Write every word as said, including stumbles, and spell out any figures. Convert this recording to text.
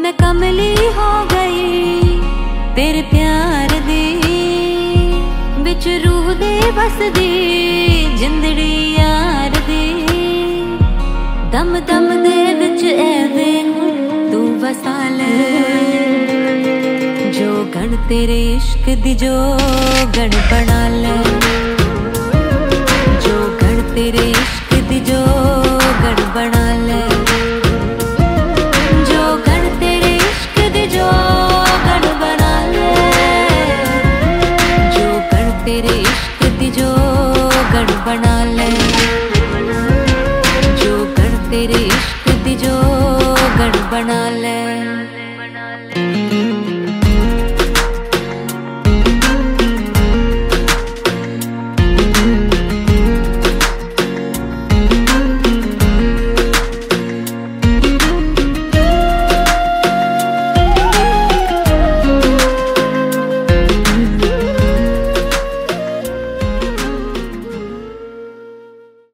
मैं कमली हो गई तेरे प्यार दी बिच रूह दे बसदी जिंदड़ी यार दी दम दम दे बिच ऐवे तू वसा ले जो गण तेरे इश्क दी जो गण बना ले जो गण तेरे इश्क दी जो गण बना ले।